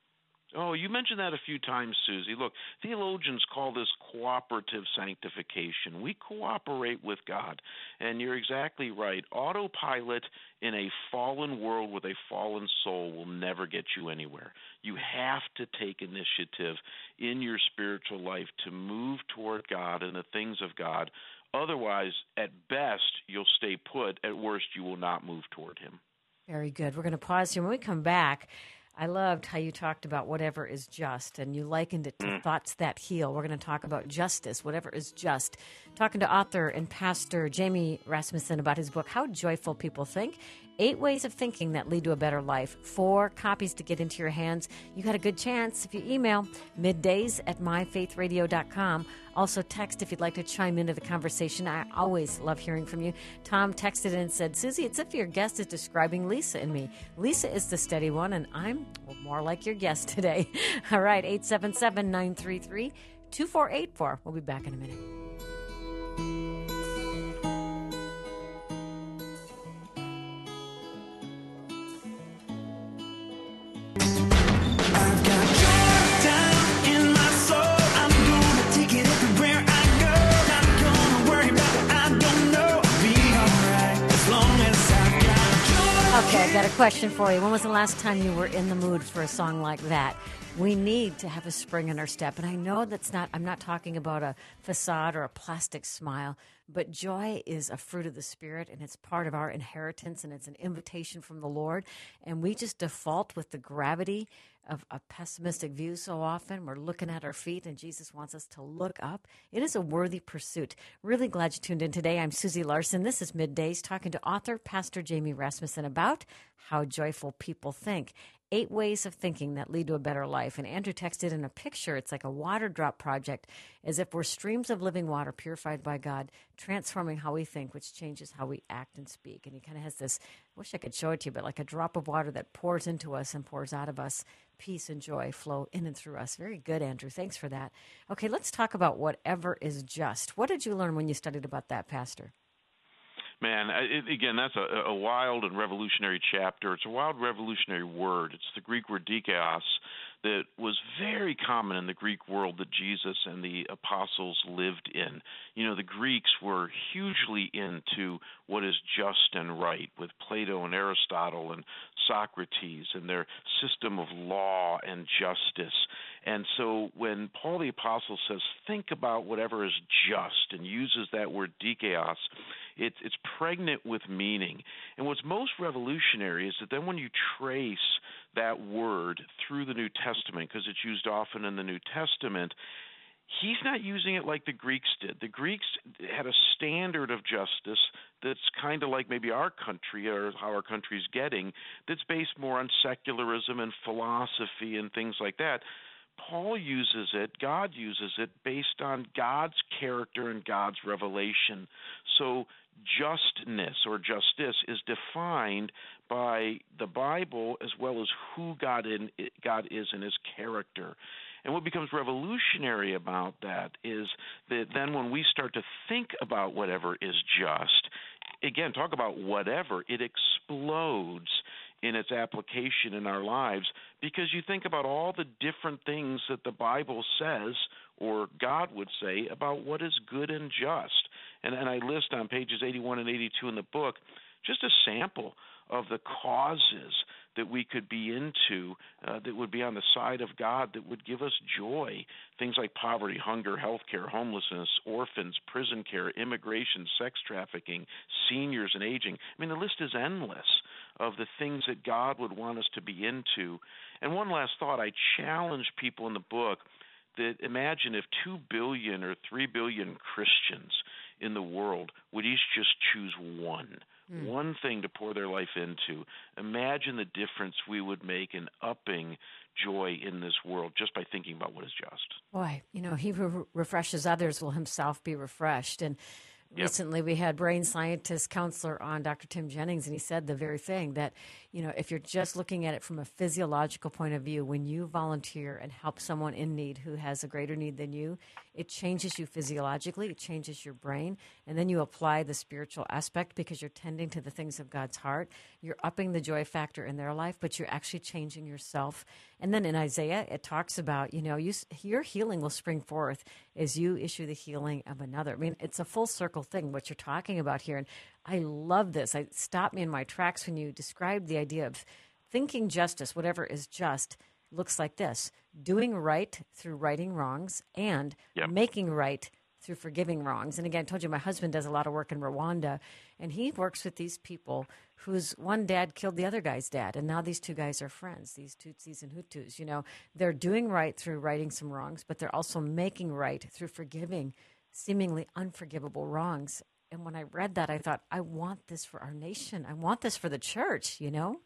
[SPEAKER 3] Oh, you mentioned that a few times, Susie. Look, theologians call this cooperative sanctification. We cooperate with God, and you're exactly right. Autopilot in a fallen world with a fallen soul will never get you anywhere. You have to take initiative in your spiritual life to move toward God and the things of God. Otherwise, at best, you'll stay put. At worst, you will not move toward him.
[SPEAKER 1] Very good. We're going to pause here. When we come back, I loved how you talked about whatever is just, and you likened it to mm. thoughts that heal. We're going to talk about justice, whatever is just. Talking to author and pastor Jamie Rasmussen about his book, How Joyful People Think, Eight Ways of Thinking That Lead to a Better Life. Four copies to get into your hands. You got a good chance if you email middays at my faith radio dot com. Also text if you'd like to chime into the conversation. I always love hearing from you. Tom texted in and said, Susie, it's if your guest is describing Lisa and me. Lisa is the steady one, and I'm well, more like your guest today. All right, eight seven seven, nine three three, two four eight four. We'll be back in a minute. Okay, I got a question for you. When was the last time you were in the mood for a song like that? We need to have a spring in our step. And I know that's not, I'm not talking about a facade or a plastic smile, but joy is a fruit of the Spirit, and it's part of our inheritance, and it's an invitation from the Lord. And we just default with the gravity of a pessimistic view so often. We're looking at our feet, and Jesus wants us to look up. It is a worthy pursuit. Really glad you tuned in today. I'm Susie Larson. This is Middays, talking to author, Pastor Jamie Rasmussen about how joyful people think. Eight ways of thinking that lead to a better life. And Andrew texted in a picture. It's like a water drop project, as if we're streams of living water purified by God, transforming how we think, which changes how we act and speak. And he kind of has this, I wish I could show it to you, but like a drop of water that pours into us and pours out of us. Peace and joy flow in and through us. Very good, Andrew. Thanks for that. Okay, let's talk about whatever is just. What did you learn when you studied about that, Pastor?
[SPEAKER 3] Man, it, again, that's a, a wild and revolutionary chapter. It's a wild revolutionary word. It's the Greek word dikaios that was very common in the Greek world that Jesus and the apostles lived in. You know, the Greeks were hugely into what is just and right, with Plato and Aristotle and Socrates and their system of law and justice. And so when Paul the Apostle says, think about whatever is just, and uses that word dikaios, it's, it's pregnant with meaning. And what's most revolutionary is that then when you trace that word through the New Testament, because it's used often in the New Testament, he's not using it like the Greeks did. The Greeks had a standard of justice that's kind of like maybe our country, or how our country's getting, that's based more on secularism and philosophy and things like that. Paul uses it, God uses it, based on God's character and God's revelation. So justness or justice is defined by the Bible as well as who God, in, God is in his character. And what becomes revolutionary about that is that then when we start to think about whatever is just, again, talk about whatever. It explodes in its application in our lives because you think about all the different things that the Bible says or God would say about what is good and just. And, and I list on pages eighty-one and eighty-two in the book just a sample of the causes that we could be into uh, that would be on the side of God that would give us joy. Things like poverty, hunger, health care, homelessness, orphans, prison care, immigration, sex trafficking, seniors and aging. I mean, the list is endless of the things that God would want us to be into. And one last thought, I challenge people in the book that imagine if two billion or three billion Christians in the world would each just choose one. Mm. One thing to pour their life into. Imagine the difference we would make in upping joy in this world just by thinking about what is just.
[SPEAKER 1] Boy, you know, he who refreshes others will himself be refreshed. And
[SPEAKER 3] Yep.
[SPEAKER 1] recently we had brain scientist counselor on, Doctor Tim Jennings, and he said the very thing that, you know, if you're just looking at it from a physiological point of view, when you volunteer and help someone in need who has a greater need than you, it changes you physiologically, it changes your brain, and then you apply the spiritual aspect because you're tending to the things of God's heart. You're upping the joy factor in their life, but you're actually changing yourself. And then in Isaiah, it talks about, you know, you, your healing will spring forth as you issue the healing of another. I mean, it's a full circle thing, what you're talking about here. And I love this. I stopped me in my tracks when you described the idea of thinking justice, whatever is just, looks like this: doing right through righting wrongs and
[SPEAKER 3] yep.
[SPEAKER 1] making right through forgiving wrongs. And again, I told you my husband does a lot of work in Rwanda, and he works with these people whose one dad killed the other guy's dad, and now these two guys are friends, these Tutsis and Hutus. You know, they're doing right through righting some wrongs, but they're also making right through forgiving seemingly unforgivable wrongs. And when I read that, I thought, I want this for our nation. I want this for the church, you know?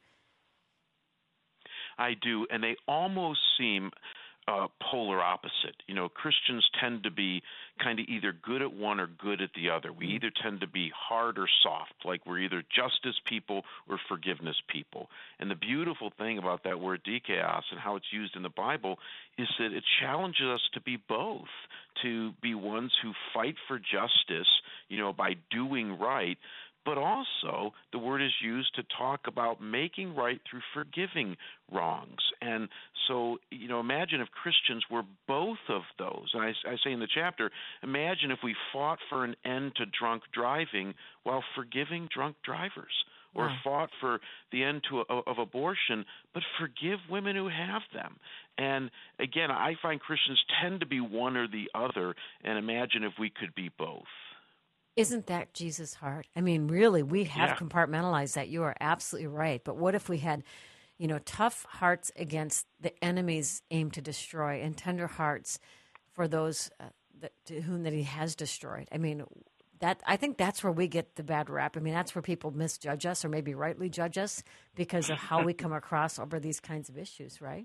[SPEAKER 3] I do, and they almost seem uh, polar opposite. You know, Christians tend to be kind of either good at one or good at the other. We either tend to be hard or soft, like we're either justice people or forgiveness people. And the beautiful thing about that word dikaios and how it's used in the Bible is that it challenges us to be both, to be ones who fight for justice, you know, by doing right, but also the word is used to talk about making right through forgiving wrongs. And so, you know, imagine if Christians were both of those. And I, I say in the chapter, imagine if we fought for an end to drunk driving while forgiving drunk drivers, or
[SPEAKER 1] wow.
[SPEAKER 3] fought for the end to a, of abortion, but forgive women who have them. And again, I find Christians tend to be one or the other, and imagine if we could be both.
[SPEAKER 1] Isn't that Jesus' heart? I mean, really, we have
[SPEAKER 3] yeah.
[SPEAKER 1] compartmentalized that. You are absolutely right. But what if we had, you know, tough hearts against the enemies aimed to destroy, and tender hearts for those uh, that, to whom that he has destroyed? I mean, that I think that's where we get the bad rap. I mean, that's where people misjudge us, or maybe rightly judge us because of how we come across over these kinds of issues, right?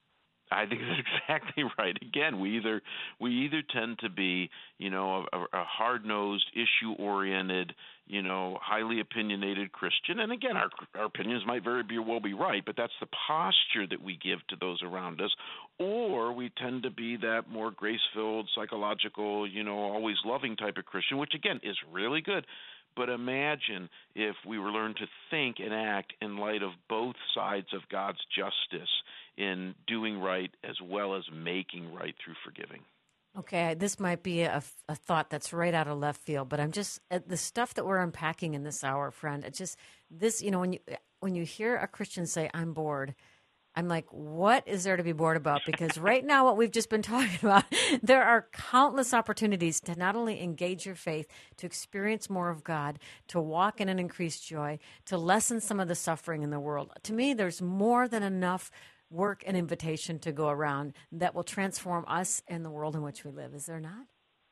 [SPEAKER 3] I think that's exactly right. Again, we either we either tend to be, you know, a, a hard-nosed, issue-oriented, you know, highly opinionated Christian, and again, our our opinions might very be, well be right, but that's the posture that we give to those around us, or we tend to be that more grace-filled, psychological, you know, always loving type of Christian, which again is really good. But imagine if we were learned to think and act in light of both sides of God's justice in doing right as well as making right through forgiving.
[SPEAKER 1] Okay, this might be a, a thought that's right out of left field, but I'm just uh, the stuff that we're unpacking in this hour, friend. It's just this, you know, when you when you hear a Christian say, "I'm bored," I'm like, what is there to be bored about? Because right now, what we've just been talking about, there are countless opportunities to not only engage your faith, to experience more of God, to walk in an increased joy, to lessen some of the suffering in the world. To me, there's more than enough work and invitation to go around that will transform us and the world in which we live. Is there not?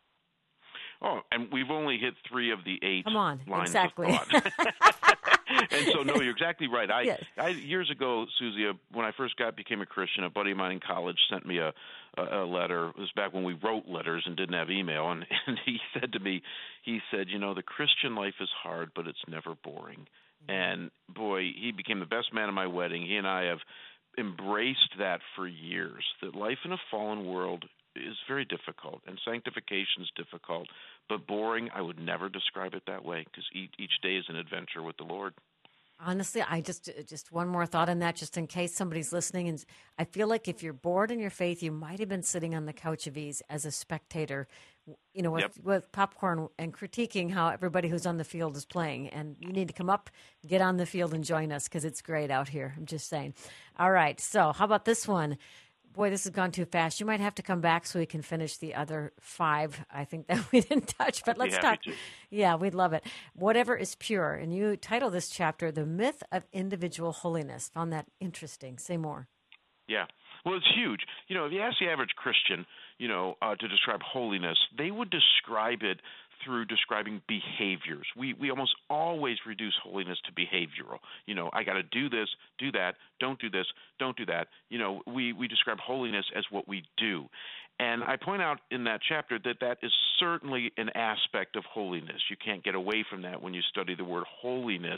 [SPEAKER 3] Oh, and we've only hit three of the eight
[SPEAKER 1] Come on,
[SPEAKER 3] lines
[SPEAKER 1] exactly.
[SPEAKER 3] of thought. And so, no, you're exactly right. I,
[SPEAKER 1] yes.
[SPEAKER 3] I years ago, Susie, uh, when I first got became a Christian, a buddy of mine in college sent me a, a, a letter. It was back when we wrote letters and didn't have email, and, and he said to me, he said, you know, the Christian life is hard, but it's never boring. And, boy, he became the best man at my wedding. He and I have embraced that for years, that life in a fallen world is very difficult, and sanctification is difficult. But boring, I would never describe it that way, because each, each day is an adventure with the Lord.
[SPEAKER 1] Honestly, I just just one more thought on that, just in case somebody's listening. And I feel like if you're bored in your faith, you might have been sitting on the couch of ease as a spectator, you know, with,
[SPEAKER 3] Yep.
[SPEAKER 1] with popcorn and critiquing how everybody who's on the field is playing. And you need to come up, get on the field, and join us, because it's great out here. I'm just saying. All right, so how about this one? Boy, this has gone too fast. You might have to come back so we can finish the other five, I think, that we didn't touch. But
[SPEAKER 3] I'd be
[SPEAKER 1] let's
[SPEAKER 3] happy
[SPEAKER 1] talk.
[SPEAKER 3] to.
[SPEAKER 1] Yeah, we'd love it. Whatever is pure. And you title this chapter, The Myth of Individual Holiness. Found that interesting. Say more.
[SPEAKER 3] Yeah. Well, it's huge. You know, if you ask the average Christian, you know, uh, to describe holiness, they would describe it through describing behaviors. We we almost always reduce holiness to behavioral. You know, I got to do this, do that, don't do this, don't do that. You know, we, we describe holiness as what we do. And I point out in that chapter that that is certainly an aspect of holiness. You can't get away from that when you study the word holiness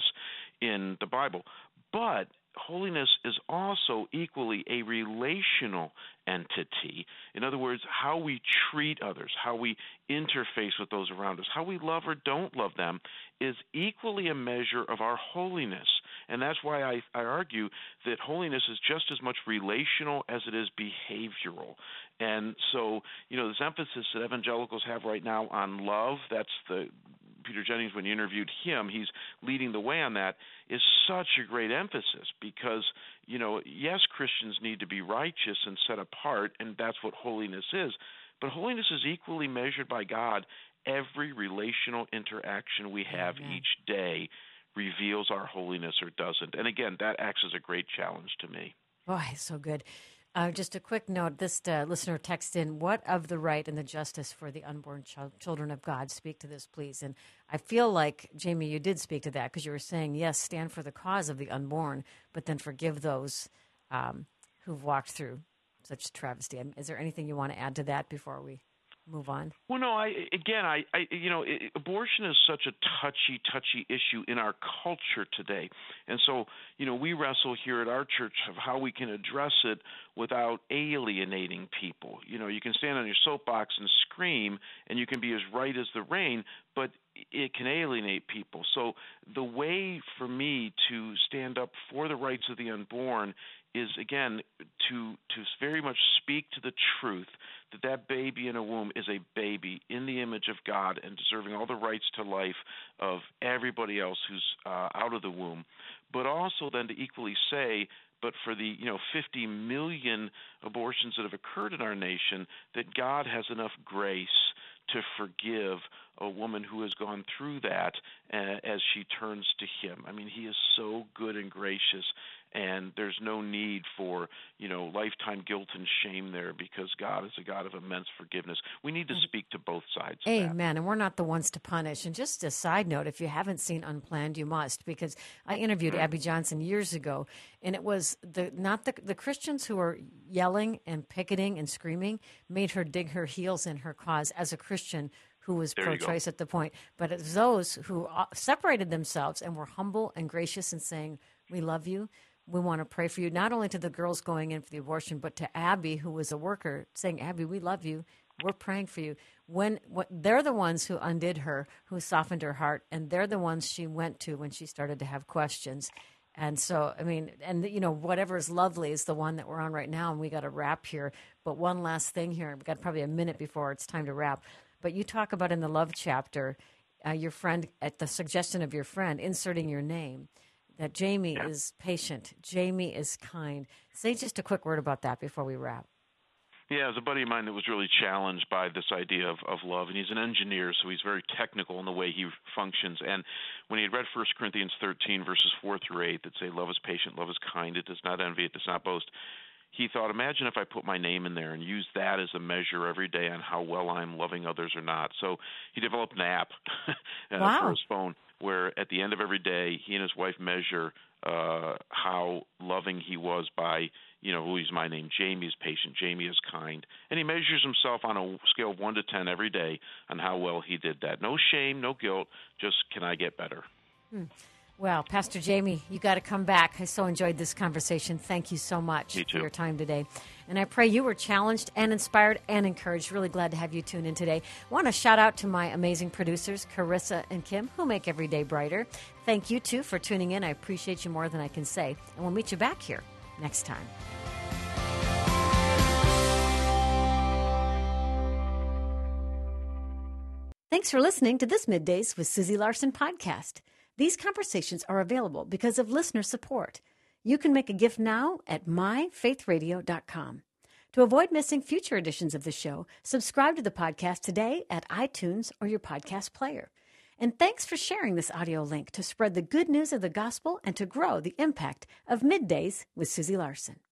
[SPEAKER 3] in the Bible. But holiness is also equally a relational entity. In other words, how we treat others, how we interface with those around us, how we love or don't love them is equally a measure of our holiness. And that's why I, I argue that holiness is just as much relational as it is behavioral. And so, you know, this emphasis that evangelicals have right now on love, that's the Peter Jennings, when you interviewed him, he's leading the way on that, is such a great emphasis because, you know, yes, Christians need to be righteous and set apart, and that's what holiness is. But holiness is equally measured by God. Every relational interaction we have
[SPEAKER 1] Amen.
[SPEAKER 3] each day reveals our holiness or doesn't. And again, that acts as a great challenge to me.
[SPEAKER 1] Boy, so good. Uh, just a quick note, this uh, listener texted in, what of the right and the justice for the unborn ch- children of God? Speak to this, please. And I feel like, Jamie, you did speak to that because you were saying, yes, stand for the cause of the unborn, but then forgive those um, who've walked through such travesty. Is there anything you want to add to that before we move on?
[SPEAKER 3] Well, no, I again, I, I you know, it, abortion is such a touchy, touchy issue in our culture today, and so, you know, we wrestle here at our church of how we can address it without alienating people. You know, you can stand on your soapbox and scream, and you can be as right as the rain, but it can alienate people. So the way for me to stand up for the rights of the unborn is, again, to to very much speak to the truth that that baby in a womb is a baby in the image of God and deserving all the rights to life of everybody else who's uh, out of the womb, but also then to equally say, but for the, you know, fifty million abortions that have occurred in our nation, that God has enough grace to forgive a woman who has gone through that uh, as she turns to him. I mean, he is so good and gracious, and there's no need for, you know, lifetime guilt and shame there because God is a God of immense forgiveness. We need to speak to both sides of that.
[SPEAKER 1] Amen. And we're not the ones to punish. And just a side note, if you haven't seen Unplanned, you must, because I interviewed Abby Johnson years ago, and it was the not the the Christians who were yelling and picketing and screaming made her dig her heels in her cause as a Christian who was
[SPEAKER 3] There you
[SPEAKER 1] pro-choice at the point. But it was those who uh, separated themselves and were humble and gracious and saying, we love you. We want to pray for you, not only to the girls going in for the abortion, but to Abby, who was a worker, saying, Abby, we love you. We're praying for you. When what, they're the ones who undid her, who softened her heart, and they're the ones she went to when she started to have questions. And so, I mean, and, you know, whatever is lovely is the one that we're on right now, and we got to wrap here. But one last thing here. We've got probably a minute before it's time to wrap. But you talk about in the love chapter, uh, your friend, at the suggestion of your friend, inserting your name, that Jamie
[SPEAKER 3] Yeah.
[SPEAKER 1] is patient, Jamie is kind. Say just a quick word about that before we wrap.
[SPEAKER 3] Yeah, there's a buddy of mine that was really challenged by this idea of, of love, and he's an engineer, so he's very technical in the way he functions. And when he had read First Corinthians thirteen, verses four through eight, that say, love is patient, love is kind, it does not envy, it does not boast, he thought, imagine if I put my name in there and use that as a measure every day on how well I'm loving others or not. So he developed an app uh,
[SPEAKER 1] Wow.
[SPEAKER 3] for his phone where at the end of every day, he and his wife measure uh, how loving he was by, you know, we'll use my name, Jamie is patient, Jamie is kind. And he measures himself on a scale of one to ten every day on how well he did that. No shame, no guilt, just can I get better?
[SPEAKER 1] Hmm. Well, Pastor Jamie, you got to come back. I so enjoyed this conversation. Thank you so much
[SPEAKER 3] Me
[SPEAKER 1] for
[SPEAKER 3] too.
[SPEAKER 1] your time today. And I pray you were challenged and inspired and encouraged. Really glad to have you tune in today. I want to shout out to my amazing producers, Carissa and Kim, who make every day brighter. Thank you, too, for tuning in. I appreciate you more than I can say. And we'll meet you back here next time. Thanks for listening to this Middays with Susie Larson podcast. These conversations are available because of listener support. You can make a gift now at my faith radio dot com. To avoid missing future editions of the show, subscribe to the podcast today at iTunes or your podcast player. And thanks for sharing this audio link to spread the good news of the gospel and to grow the impact of Middays with Susie Larson.